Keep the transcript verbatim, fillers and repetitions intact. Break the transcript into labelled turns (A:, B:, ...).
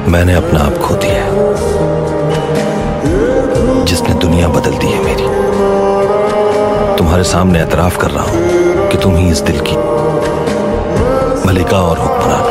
A: मैंने अपना आप खो दिया है, जिसने दुनिया बदल दी है मेरी। तुम्हारे सामने एतराफ कर रहा हूं कि तुम ही इस दिल की मलिका और हुक्मरान।